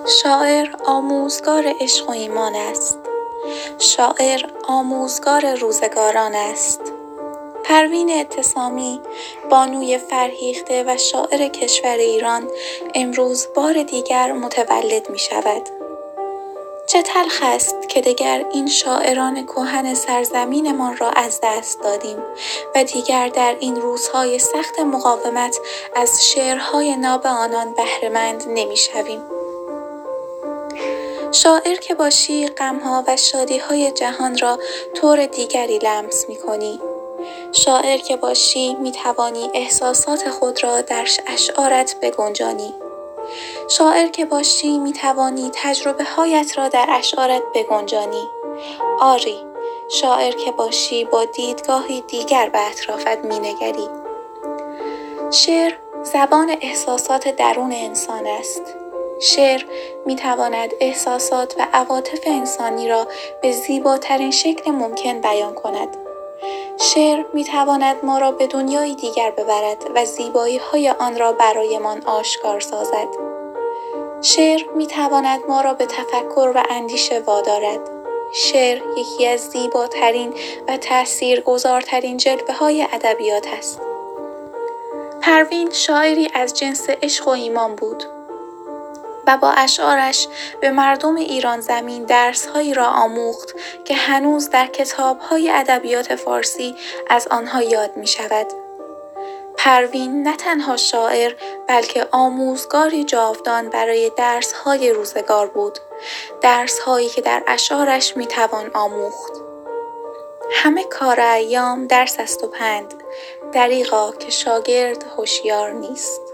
شاعر آموزگار عشق و ایمان است. شاعر آموزگار روزگاران است. پروین اعتصامی، بانوی فرهیخته و شاعر کشور ایران، امروز بار دیگر متولد می شود. چه تلخ است که دگر این شاعران کهن سرزمینمان را از دست دادیم و دیگر در این روزهای سخت مقاومت از شعرهای ناب آنان بهره‌مند نمی‌شویم. شاعر که باشی غمها و شادیهای جهان را طور دیگری لمس می‌کنی. شاعر که باشی می‌توانی احساسات خود را در اشعارت بگنجانی. شاعر که باشی می‌توانی تجربه‌هایت را در اشعارت بگنجانی. آری، شاعر که باشی با دیدگاهی دیگر به اطرافت می‌نگری. شعر زبان احساسات درون انسان است. شعر می‌تواند احساسات و عواطف انسانی را به زیباترین شکل ممکن بیان کند. شعر می‌تواند ما را به دنیای دیگر ببرد و زیبایی‌های آن را برایمان آشکار سازد. شعر می‌تواند ما را به تفکر و اندیشه وادارد. شعر یکی از زیباترین و تأثیرگذارترین جلوه‌های ادبیات است. پروین شاعری از جنس عشق و ایمان بود و با اشعارش به مردم ایران زمین درس‌هایی را آموخت که هنوز در کتاب‌های ادبیات فارسی از آنها یاد می‌شود. پروین نه تنها شاعر بلکه آموزگاری جاودان برای درس‌های روزگار بود، درس‌هایی که در اشعارش می‌توان آموخت. همه کار ایام درس است و پند، دریغا که شاگرد هوشیار نیست.